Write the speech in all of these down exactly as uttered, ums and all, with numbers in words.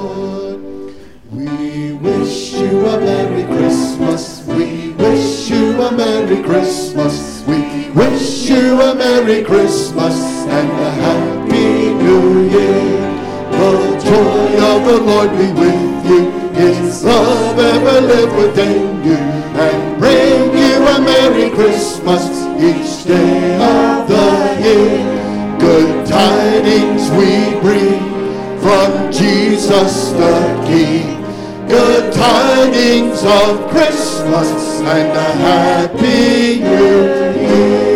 Lord. We wish you a Merry Christmas. We wish you a Merry Christmas. We wish you a Merry Christmas and a Happy New Year. The joy of the Lord be with you. His love ever live within you, and bring you a Merry Christmas each day of the year. Good tidings we bring from Jesus the King. Good tidings of Christmas and a Happy New Year.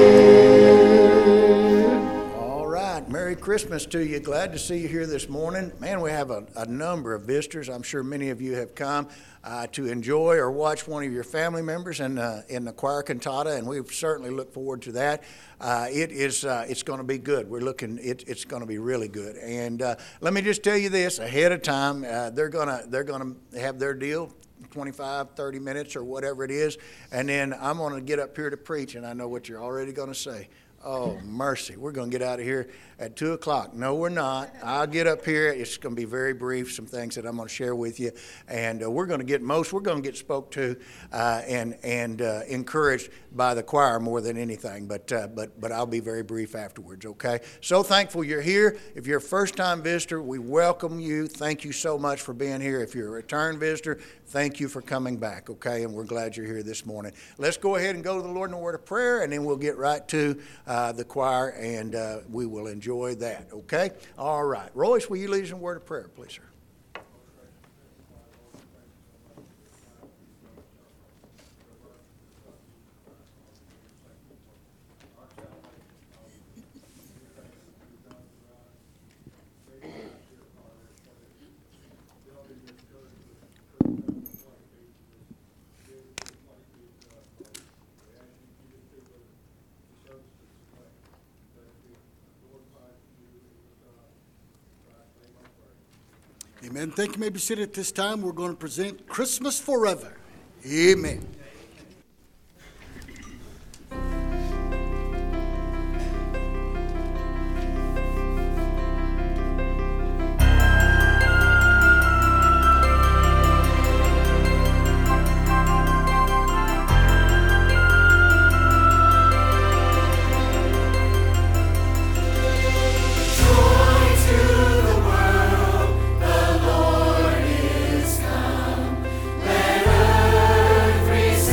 All right, Merry Christmas to you. Glad to see you here this morning. Man, we have a, a number of visitors. I'm sure many of you have come uh, to enjoy or watch one of your family members in, uh, in the choir cantata, and we certainly look forward to that. Uh, it is uh, it's going to be good. We're looking. It, it's going to be really good. And uh, let me just tell you this ahead of time. Uh, they're gonna they're gonna have their deal, twenty-five, thirty minutes or whatever it is, and then I'm going to get up here to preach. And I know what you're already going to say. Oh, mercy. We're going to get out of here at two o'clock. No, we're not. I'll get up here. It's going to be very brief, some things that I'm going to share with you. And uh, we're going to get most, we're going to get spoke to uh, and and uh, encouraged by the choir more than anything. But, uh, but, but I'll be very brief afterwards, okay? So thankful you're here. If you're a first-time visitor, we welcome you. Thank you so much for being here. If you're a return visitor, thank you for coming back, okay? And we're glad you're here this morning. Let's go ahead and go to the Lord in a word of prayer, and then we'll get right to uh, the choir, and uh, we will enjoy that, okay? All right. Royce, will you lead us in a word of prayer, please, sir? Amen. Thank you. You may be seated at this time. We're going to present Christmas Forever. Amen. Every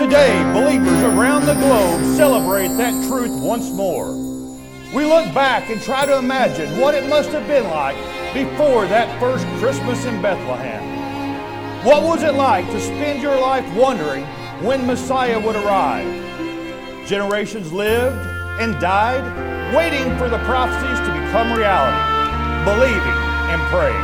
Today, believers around the globe celebrate that truth once more. We look back and try to imagine what it must have been like before that first Christmas in Bethlehem. What was it like to spend your life wondering when Messiah would arrive? Generations lived and died, waiting for the prophecies to become reality, believing and praying.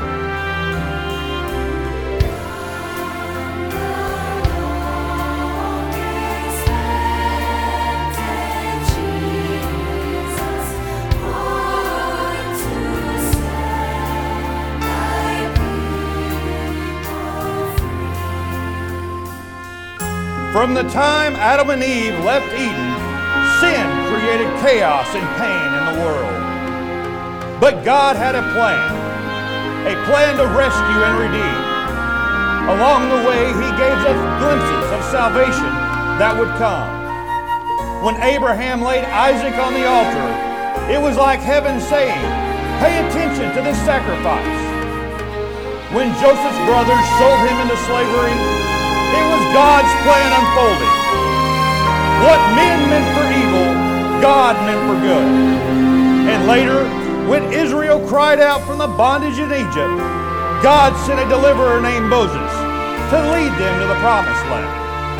From the time Adam and Eve left Eden, sin created chaos and pain in the world. But God had a plan, a plan to rescue and redeem. Along the way, He gave us glimpses of salvation that would come. When Abraham laid Isaac on the altar, it was like heaven saying, "Pay attention to this sacrifice." When Joseph's brothers sold him into slavery, it was God's plan unfolding. What men meant for evil, God meant for good. And later, when Israel cried out from the bondage in Egypt, God sent a deliverer named Moses to lead them to the promised land.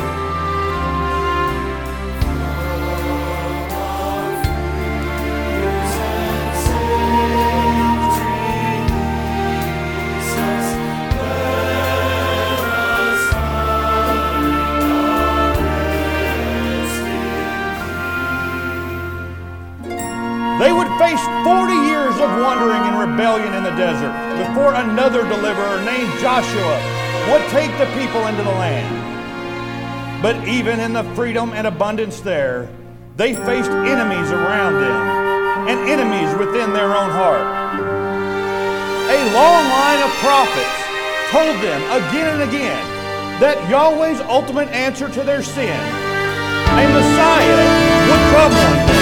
They would face forty years of wandering and rebellion in the desert before another deliverer named Joshua would take the people into the land. But even in the freedom and abundance there, they faced enemies around them and enemies within their own heart. A long line of prophets told them again and again that Yahweh's ultimate answer to their sin, a Messiah, would come one day.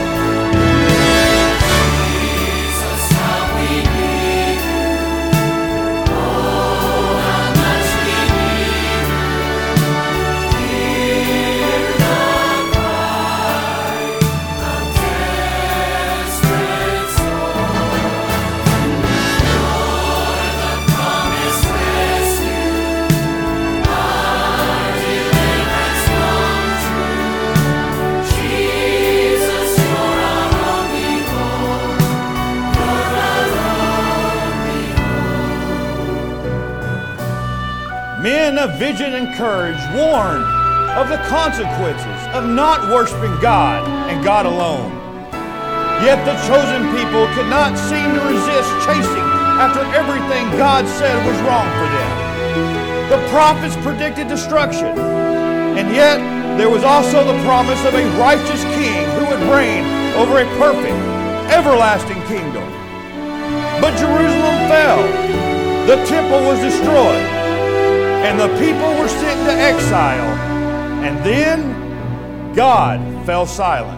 Men of vision and courage warned of the consequences of not worshiping God and God alone. Yet the chosen people could not seem to resist chasing after everything God said was wrong for them. The prophets predicted destruction, and yet there was also the promise of a righteous king who would reign over a perfect, everlasting kingdom. But Jerusalem fell. The temple was destroyed. And the people were sent into exile. And then God fell silent.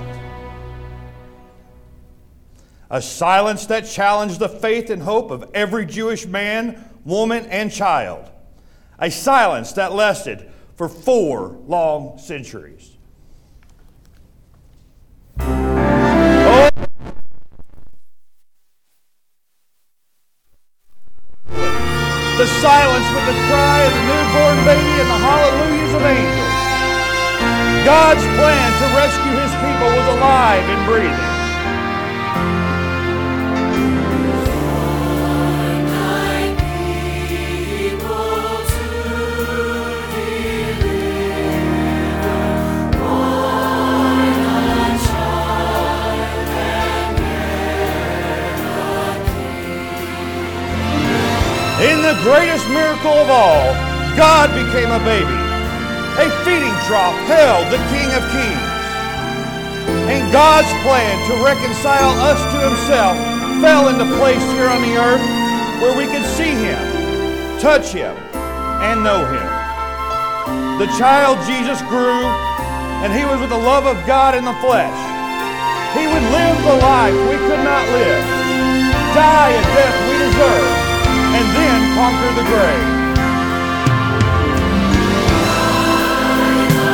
A silence that challenged the faith and hope of every Jewish man, woman, and child. A silence that lasted for four long centuries. Oh. The silence with the cry of the newborn baby and the hallelujahs of angels. God's plan to rescue His people was alive and breathing. In the greatest miracle of all, God became a baby. A feeding trough held the King of Kings. And God's plan to reconcile us to Himself fell into place here on the earth where we could see Him, touch Him, and know Him. The child Jesus grew, and He was with the love of God in the flesh. He would live the life we could not live, die a death we deserve, and then conquer the grave.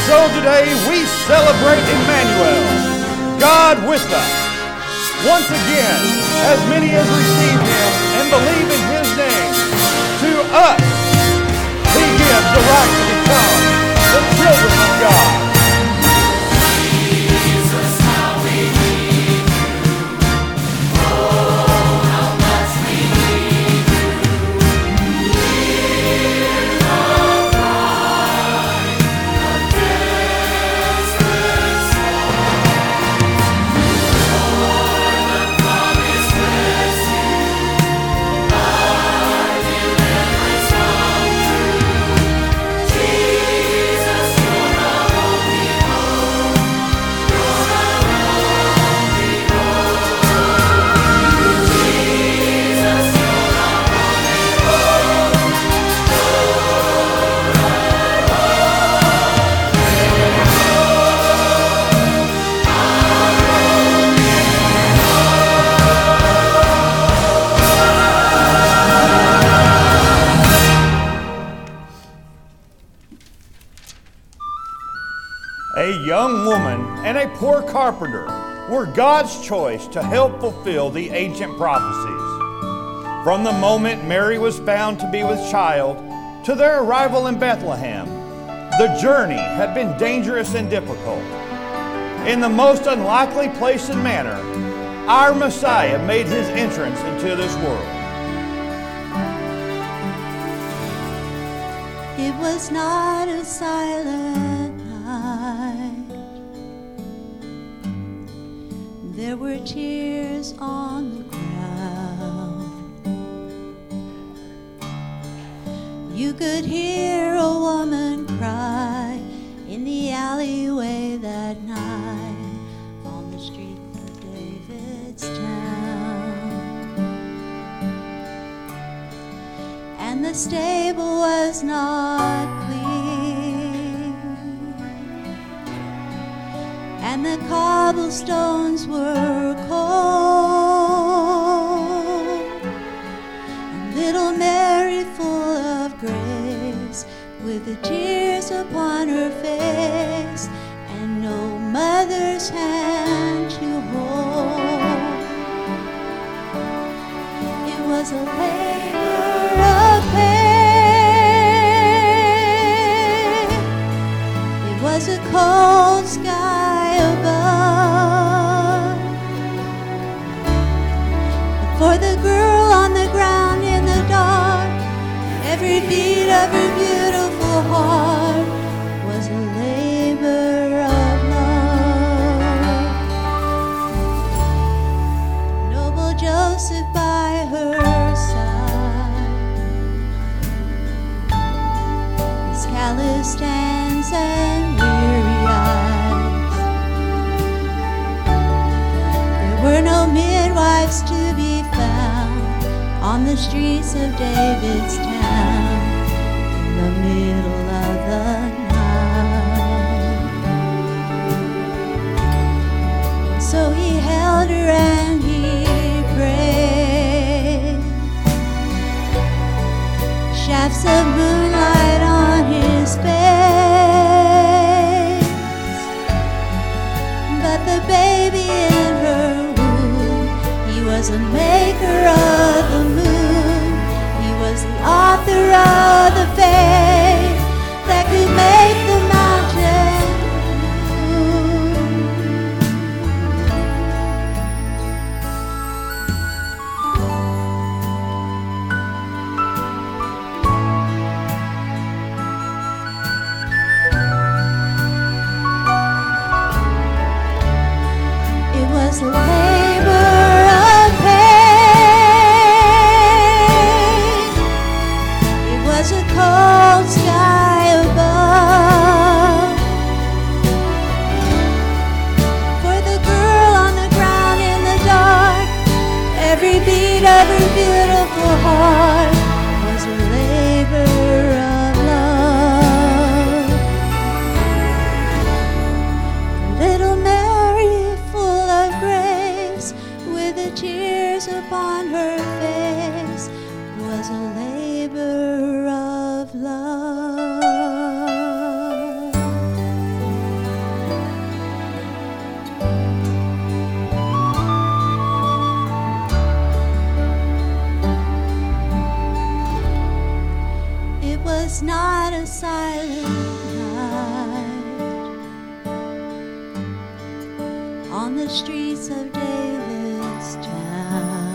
so today we celebrate Emmanuel, God with us. Once again, as many as receive Him and believe in His name, to us He gives the right to become the children of God. Jesus, how we need you. Oh, how much we need you. Hear the cry of desperate souls. Lord, the promised rescue, our deliverance from truth. Jesus, you're our only hope. You're our only hope. Jesus, you're our only hope. A young woman and a poor carpenter were God's choice to help fulfill the ancient prophecies. From the moment Mary was found to be with child to their arrival in Bethlehem, the journey had been dangerous and difficult. In the most unlikely place and manner, our Messiah made His entrance into this world. It was not a silent night. There were tears on the ground. You could hear a woman cry in the alleyway that night on the street of David's town. And the stable was not clean, and the cobblestones were cold, and little Mary, full of grace, with the tears upon her face, and no mother's hand to hold. It was a labor of pain. It was a cold sky above. But for the girl on the ground in the dark, every beat of her beautiful heart was a labor of love. Noble Joseph by her side, his calloused hands and weary eyes. There were no midwives to be found on the streets of David's town in the middle of the night. So he held her and he prayed. Shafts of moonlight on his face, but the baby in her womb, he was a maker of the moon. He was the author of the faith that could make the mountain It was a labor of pain. It was a cold sky above. For the girl on the ground in the dark, every beat of her beautiful heart was a labor of love. Little Mary, full of grace, with the tears upon her face, was a labor of love. was not a silent night on the streets of David's town.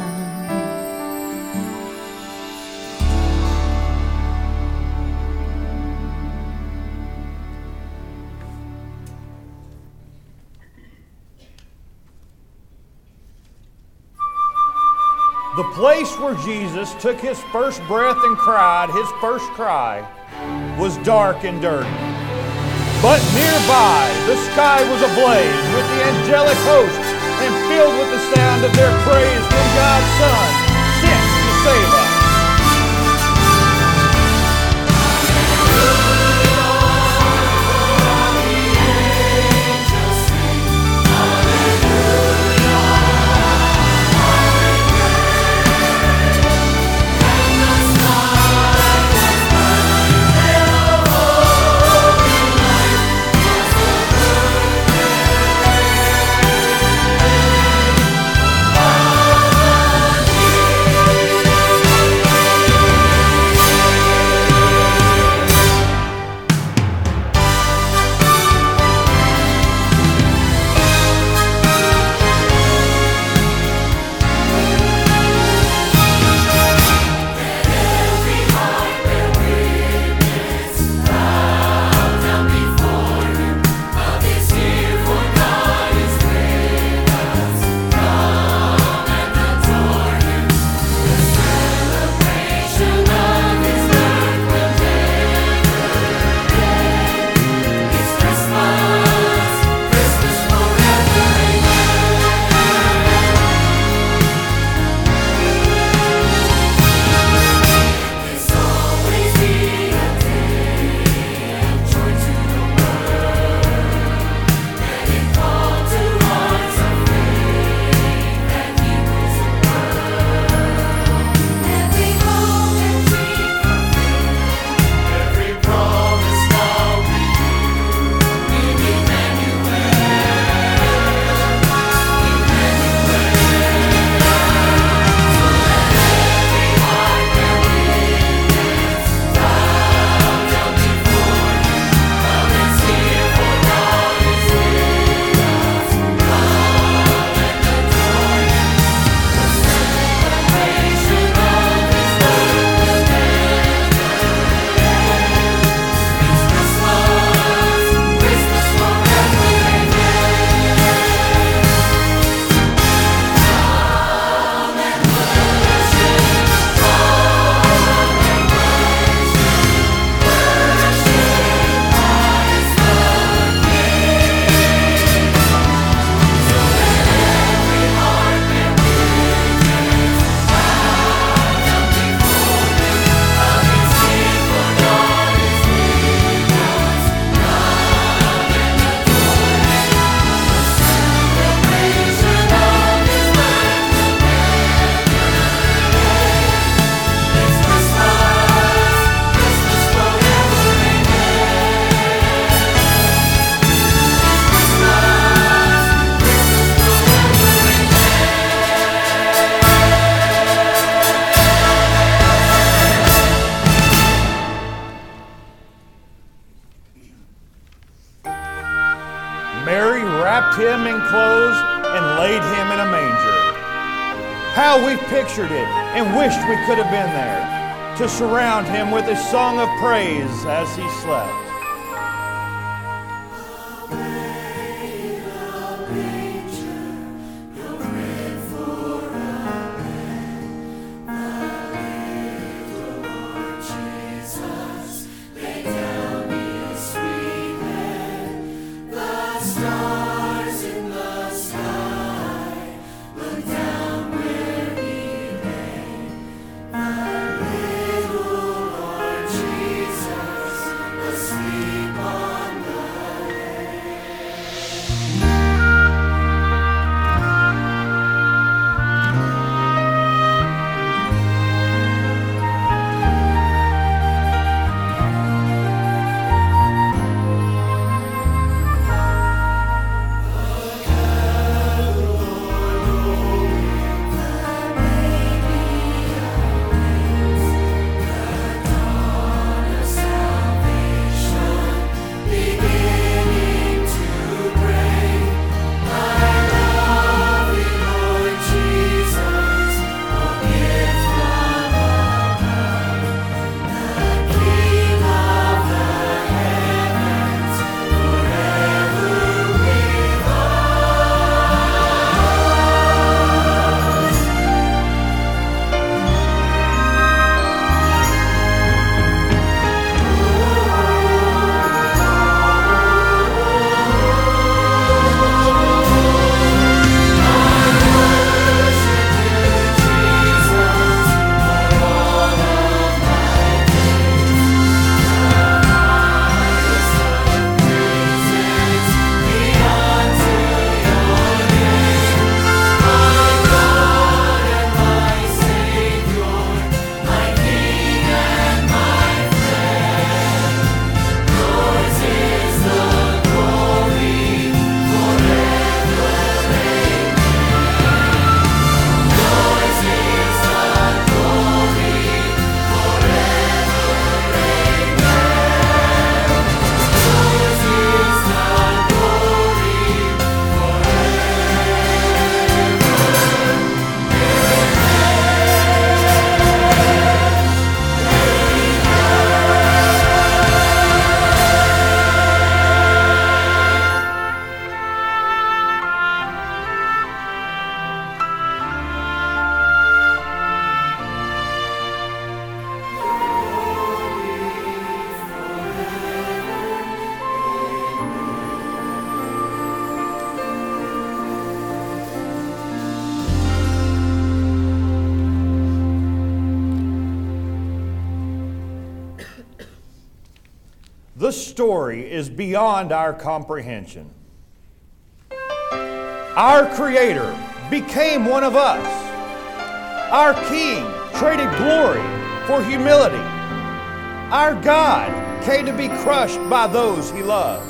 The place where Jesus took his first breath and cried his first cry was dark and dirty. But nearby, the sky was ablaze with the angelic host and filled with the sound of their praise when God's Son sent to save us. wrapped him in clothes and laid him in a manger. How we pictured it and wished we could have been there to surround him with a song of praise as he slept. Sweet The story is beyond our comprehension. Our Creator became one of us. Our King traded glory for humility. Our God came to be crushed by those He loved.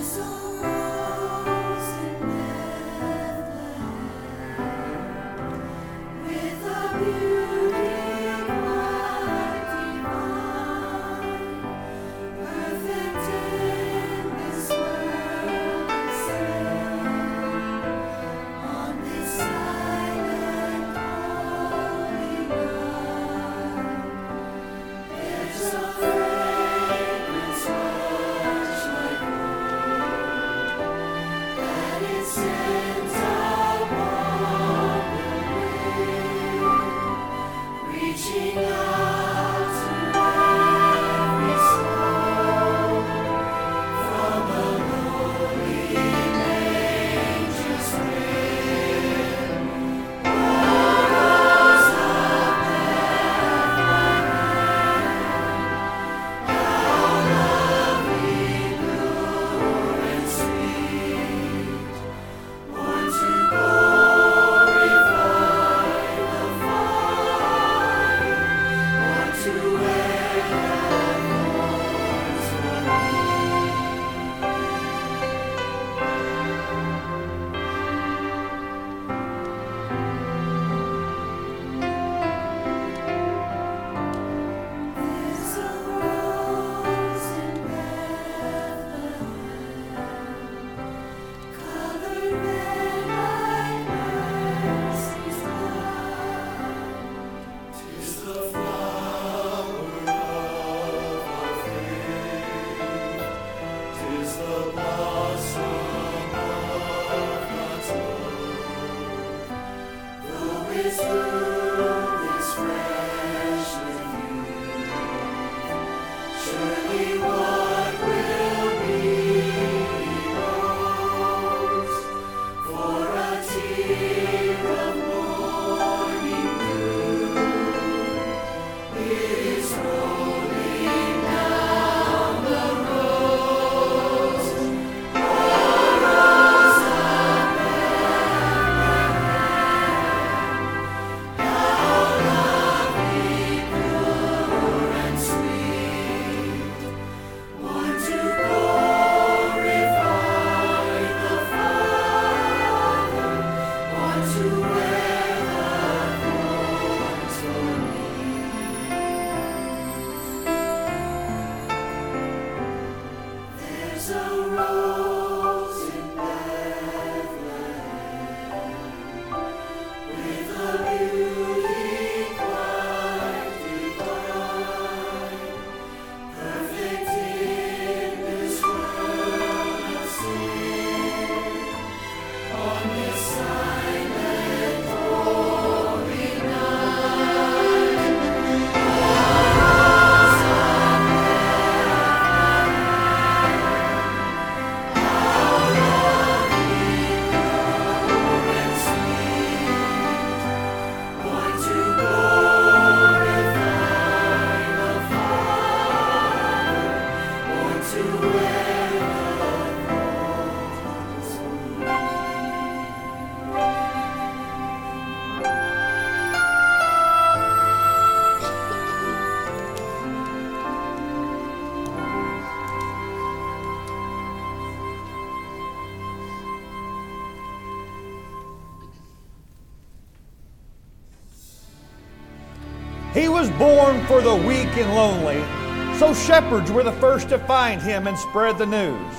He was born for the weak and lonely, so shepherds were the first to find him and spread the news.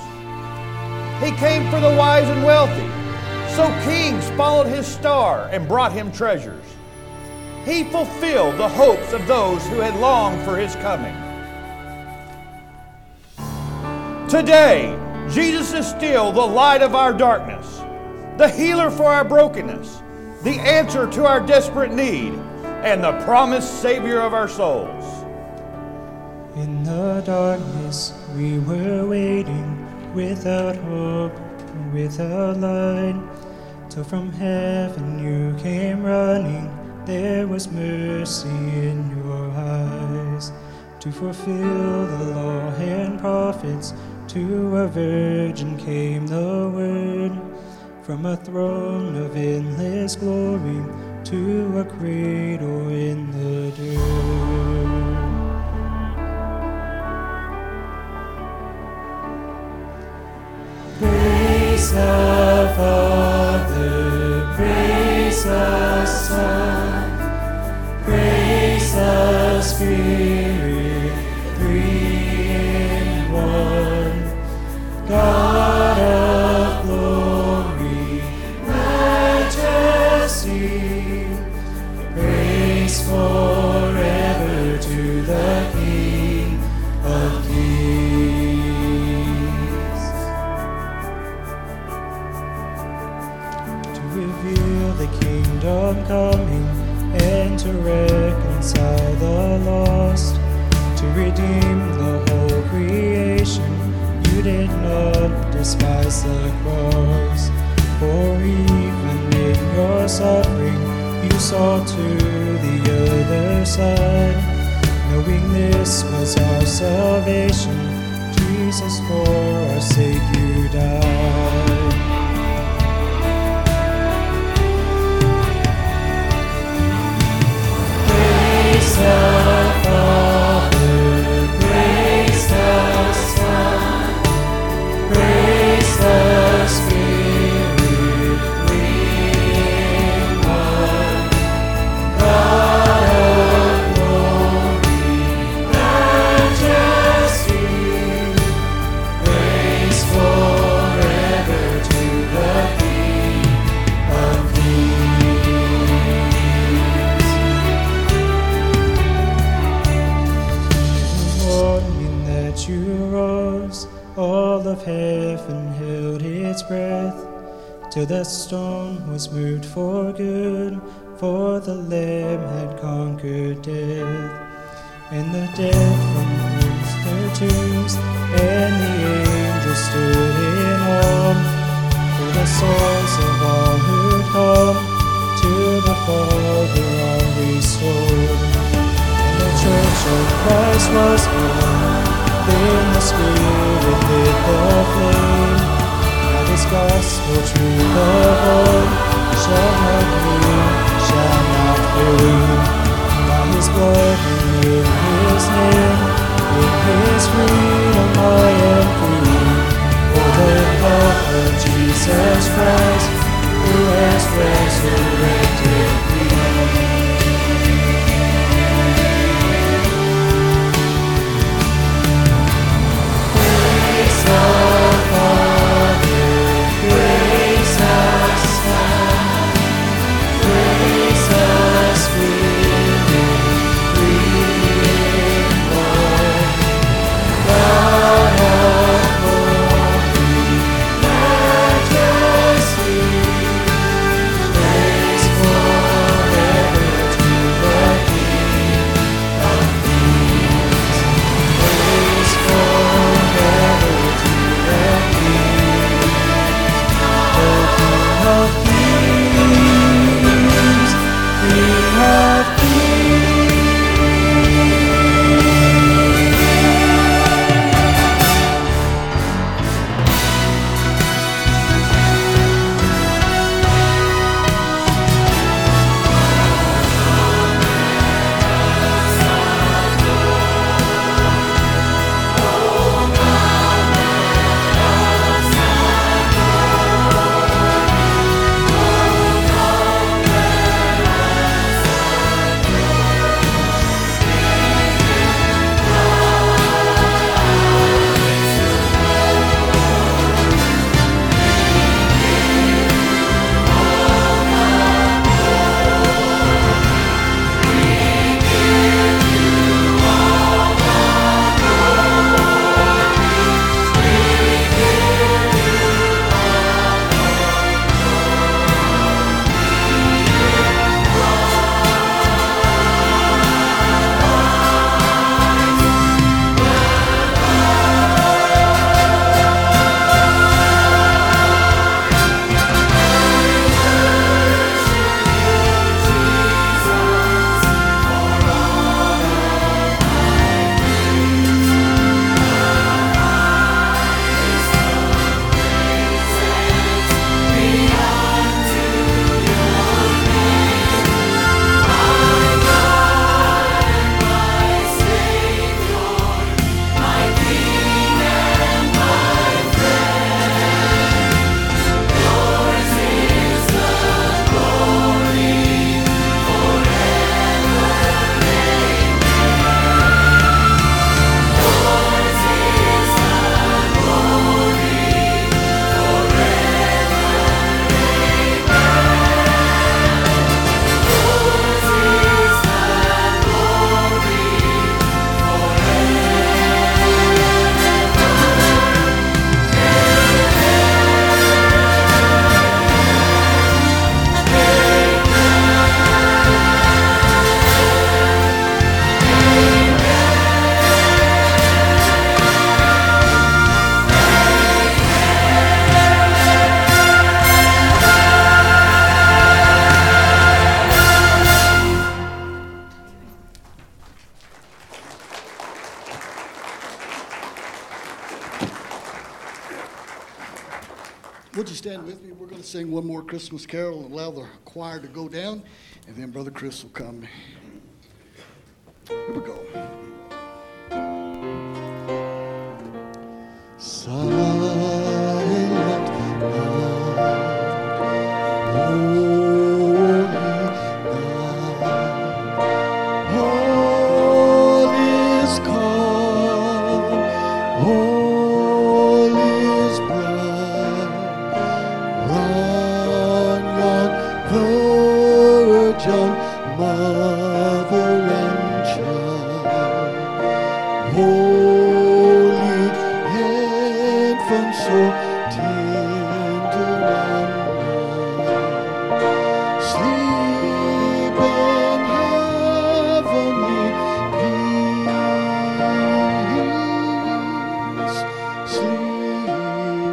He came for the wise and wealthy, so kings followed his star and brought him treasures. He fulfilled the hopes of those who had longed for his coming. Today, Jesus is still the light of our darkness, the healer for our brokenness, the answer to our desperate need, and the promised Savior of our souls. In the darkness we were waiting, without hope, without light, till from heaven you came running. There was mercy in your eyes, to fulfill the law and prophets, to a virgin came the word. From a throne of endless glory to a cradle in the dirt. Praise the Father, praise the Son, praise the Spirit, three in one. God of glory, majesty, praise forever to the King of Kings. To reveal the kingdom coming and to reconcile the lost, to redeem the whole creation. You did not despise the cross, for even in your suffering you saw to the other side. Knowing this was our salvation, Jesus, for our sake you died. Praise the Father, praise the Son, praise the Spirit, three in one. God of glory, majesty, praise forever to the King of Kings. The morning that you rose, all of heaven held its breath, till the stone was moved for good, for the Lamb had conquered death. And the dead removed their tombs, and the angels stood in awe, for the souls of all who come to the Father are restored. And the church of Christ was born, then the Spirit lit the flame. Now this gospel truth of old shall not fade, shall not fade. By His blood and in His name, in His freedom I am free. For the love of Jesus Christ, who has resurrected me. Praise the Father, praise the Son, praise the Spirit, three in one. God of glory, majesty, praise Would you stand with me? We're going to sing one more Christmas carol and allow the choir to go down, and then Brother Chris will come. Here we go. Silent night, holy night, all is calm, all is bright. Run, young virgin, mother and child, holy infant, so tender and mild, sleep in heavenly peace, sleep in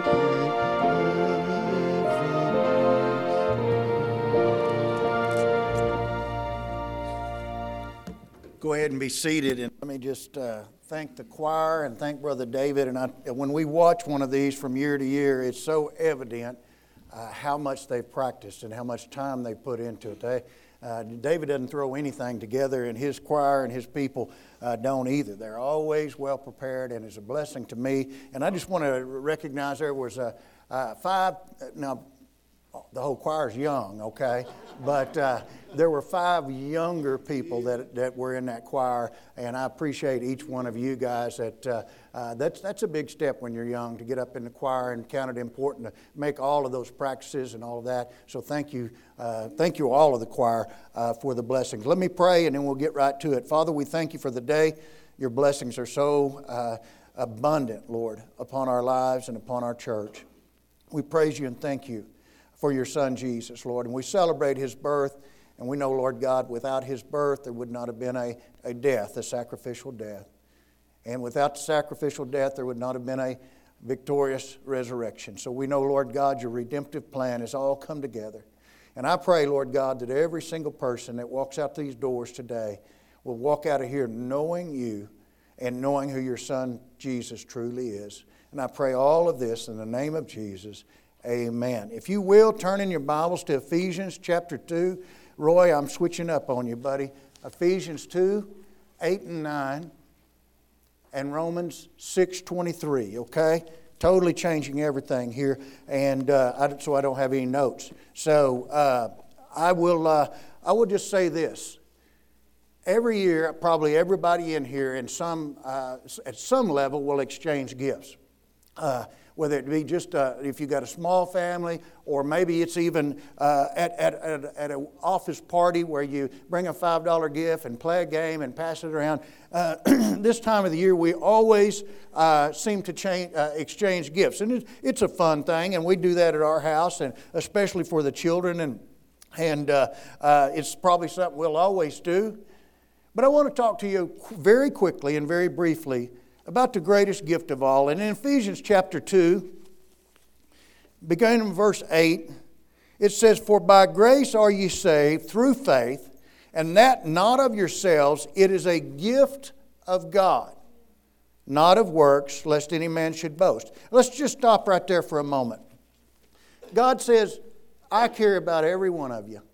Go ahead and be seated, and let me just uh, thank the choir and thank Brother David. And I, when we watch one of these from year to year, it's so evident uh, how much they've practiced and how much time they've put into it. They, uh, David doesn't throw anything together, and his choir and his people uh, don't either. They're always well prepared, and it's a blessing to me. And I just want to recognize there was a, uh, five, now the whole choir's young, okay? But uh, there were five younger people that that were in that choir, and I appreciate each one of you guys. That uh, uh, that's that's a big step when you're young to get up in the choir, and count it important to make all of those practices and all of that. So thank you, uh, thank you all of the choir uh, for the blessings. Let me pray, and then we'll get right to it. Father, we thank you for the day. Your blessings are so uh, abundant, Lord, upon our lives and upon our church. We praise you and thank you for your Son, Jesus, Lord. And we celebrate his birth, and we know, Lord God, without his birth, there would not have been a, a death, a sacrificial death. And without the sacrificial death, there would not have been a victorious resurrection. So we know, Lord God, your redemptive plan has all come together. And I pray, Lord God, that every single person that walks out these doors today will walk out of here knowing you and knowing who your Son, Jesus, truly is. And I pray all of this in the name of Jesus. Amen. If you will, turn in your Bibles to Ephesians chapter two. Roy, I'm switching up on you, buddy. Ephesians two, eight and nine, and Romans six twenty-three, okay? Totally changing everything here, and uh, I, so I don't have any notes. So uh, I will uh, I will just say this. Every year, probably everybody in here in some, uh, at some level will exchange gifts. Uh, whether it be just uh, if you've got a small family, or maybe it's even uh, at, at, at, at an office party where you bring a five dollar gift and play a game and pass it around. Uh, this time of the year, we always uh, seem to change, uh, exchange gifts. And it, it's a fun thing, and we do that at our house, and especially for the children, and, and uh, uh, it's probably something we'll always do. But I want to talk to you very quickly and very briefly about the greatest gift of all. And in Ephesians chapter two, beginning in verse eight, it says, "For by grace are ye saved through faith, and that not of yourselves, it is a gift of God, not of works, lest any man should boast." Let's just stop right there for a moment. God says, I care about every one of you.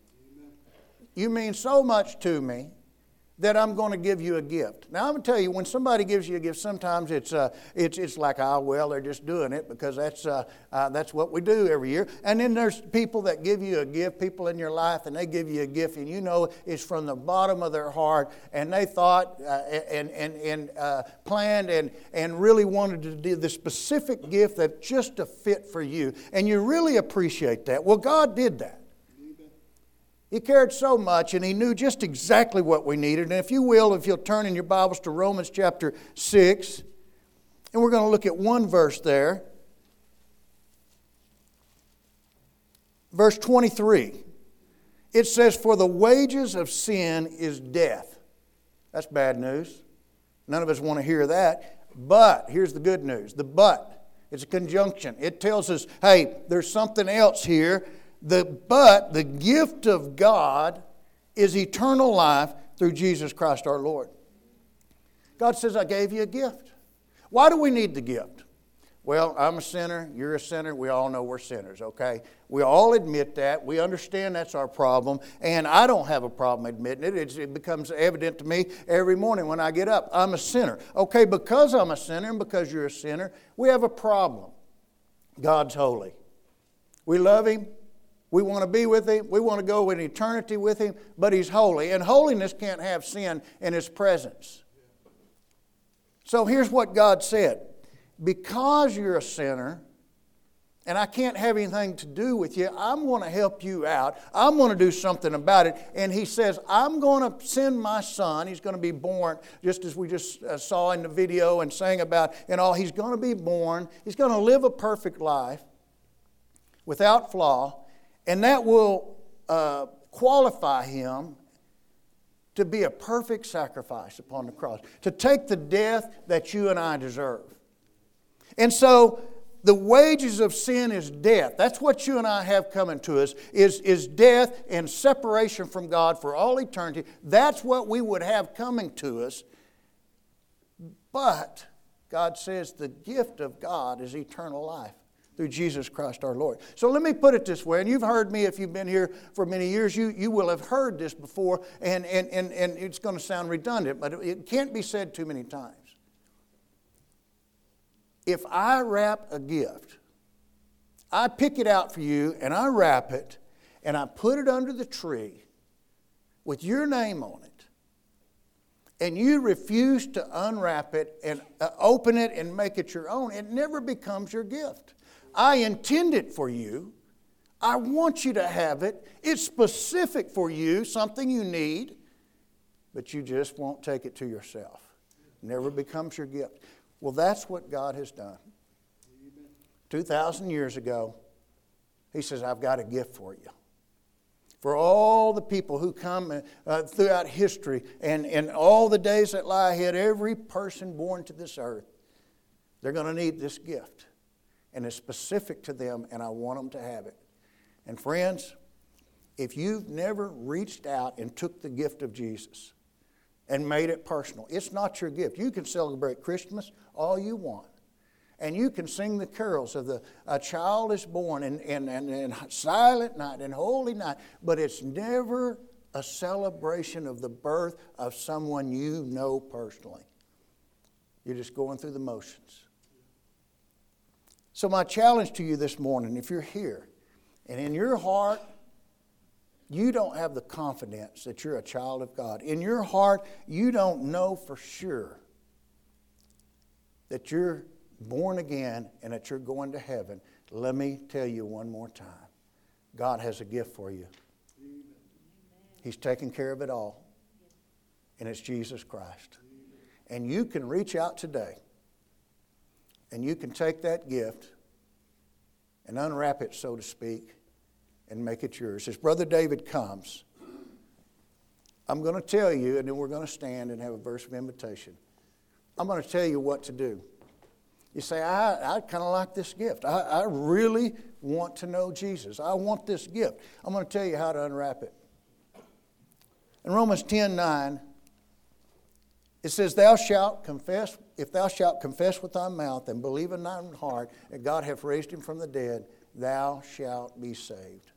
You mean so much to me that I'm going to give you a gift. Now, I'm going to tell you, when somebody gives you a gift, sometimes it's uh, it's it's like, oh, well, they're just doing it because that's uh, uh, that's what we do every year. And then there's people that give you a gift, people in your life, and they give you a gift, and you know it's from the bottom of their heart, and they thought uh, and and and uh, planned and and really wanted to do the specific gift that just a fit for you, and you really appreciate that. Well, God did that. He cared so much, and He knew just exactly what we needed. And if you will, if you'll turn in your Bibles to Romans chapter six, and we're going to look at one verse there. Verse twenty-three. It says, "For the wages of sin is death." That's bad news. None of us want to hear that. But, here's the good news. The but. It's a conjunction. It tells us, hey, there's something else here. The, but the gift of God is eternal life through Jesus Christ our Lord. God says, I gave you a gift. Why do we need the gift? Well, I'm a sinner, you're a sinner, we all know we're sinners, okay? We all admit that, we understand that's our problem, and I don't have a problem admitting it. It's, it becomes evident to me every morning when I get up. I'm a sinner. Okay, because I'm a sinner and because you're a sinner, we have a problem. God's holy. We love Him, we want to be with Him, we want to go in eternity with Him, but He's holy, and holiness can't have sin in His presence. So here's what God said. Because you're a sinner, and I can't have anything to do with you, I'm going to help you out. I'm going to do something about it. And He says, I'm going to send my Son. He's going to be born, just as we just uh, saw in the video and sang about and all. He's going to be born. He's going to live a perfect life without flaw. And that will uh, qualify Him to be a perfect sacrifice upon the cross, to take the death that you and I deserve. And so the wages of sin is death. That's what you and I have coming to us, is, is death and separation from God for all eternity. That's what we would have coming to us. But God says the gift of God is eternal life through Jesus Christ our Lord. So let me put it this way, and you've heard me if you've been here for many years, you, you will have heard this before, and, and, and, and it's going to sound redundant, but it can't be said too many times. If I wrap a gift, I pick it out for you and I wrap it and I put it under the tree with your name on it, and you refuse to unwrap it and uh, open it and make it your own, it never becomes your gift. I intend it for you. I want you to have it. It's specific for you, something you need, but you just won't take it to yourself. It never becomes your gift. Well, that's what God has done. two thousand years ago, He says, I've got a gift for you. For all the people who come uh, throughout history and, and all the days that lie ahead, every person born to this earth, they're going to need this gift. And it's specific to them, and I want them to have it. And friends, if you've never reached out and took the gift of Jesus and made it personal, it's not your gift. You can celebrate Christmas all you want. And you can sing the carols of the a child is born and, and, and, and silent night and holy night, but it's never a celebration of the birth of someone you know personally. You're just going through the motions. So my challenge to you this morning, if you're here, and in your heart, you don't have the confidence that you're a child of God. In your heart, you don't know for sure that you're born again and that you're going to heaven. Let me tell you one more time. God has a gift for you. He's taken care of it all. And it's Jesus Christ. And you can reach out today and you can take that gift and unwrap it, so to speak, and make it yours. As Brother David comes, I'm going to tell you, and then we're going to stand and have a verse of invitation. I'm going to tell you what to do. You say, I, I kind of like this gift. I, I really want to know Jesus. I want this gift. I'm going to tell you how to unwrap it. In Romans ten nine, it says, Thou shalt confess, if thou shalt confess with thy mouth and believe in thine heart that God hath raised him from the dead, thou shalt be saved.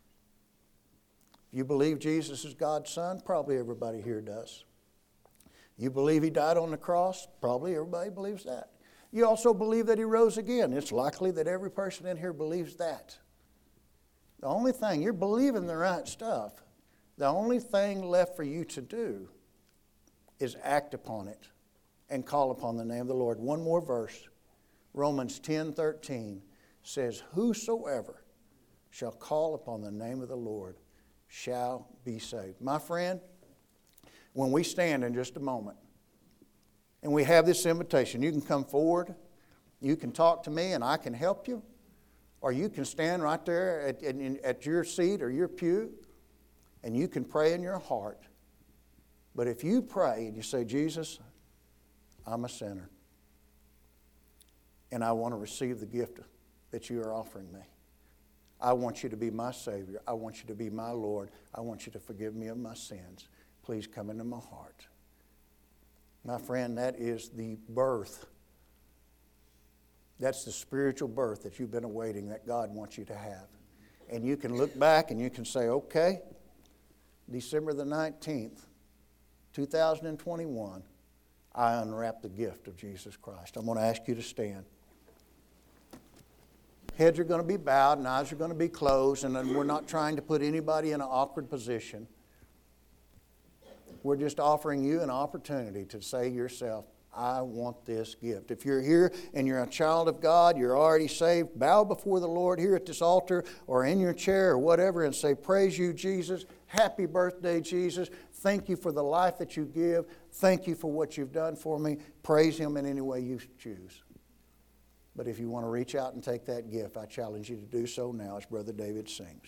You believe Jesus is God's Son? Probably everybody here does. You believe He died on the cross? Probably everybody believes that. You also believe that He rose again. It's likely that every person in here believes that. The only thing, you're believing the right stuff. The only thing left for you to do is act upon it and call upon the name of the Lord. One more verse. Romans ten thirteen says, Whosoever shall call upon the name of the Lord shall be saved. My friend, when we stand in just a moment and we have this invitation, you can come forward, you can talk to me and I can help you, or you can stand right there at, at, at your seat or your pew and you can pray in your heart. But if you pray and you say, Jesus, I'm a sinner and I want to receive the gift that you are offering me. I want you to be my Savior. I want you to be my Lord. I want you to forgive me of my sins. Please come into my heart. My friend, that is the birth That's the spiritual birth that you've been awaiting that God wants you to have. And you can look back and you can say, okay, December the nineteenth, two thousand twenty-one, I unwrapped the gift of Jesus Christ. I'm going to ask you to stand. Heads are going to be bowed and eyes are going to be closed, and then we're not trying to put anybody in an awkward position. We're just offering you an opportunity to say yourself, I want this gift. If you're here and you're a child of God, you're already saved, bow before the Lord here at this altar or in your chair or whatever and say, praise you, Jesus. Happy birthday, Jesus. Thank you for the life that you give. Thank you for what you've done for me. Praise Him in any way you choose. But if you want to reach out and take that gift, I challenge you to do so now as Brother David sings.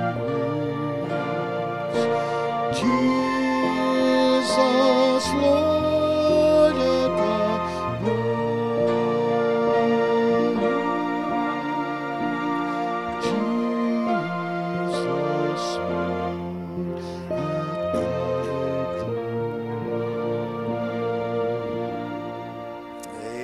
Jesus, Lord.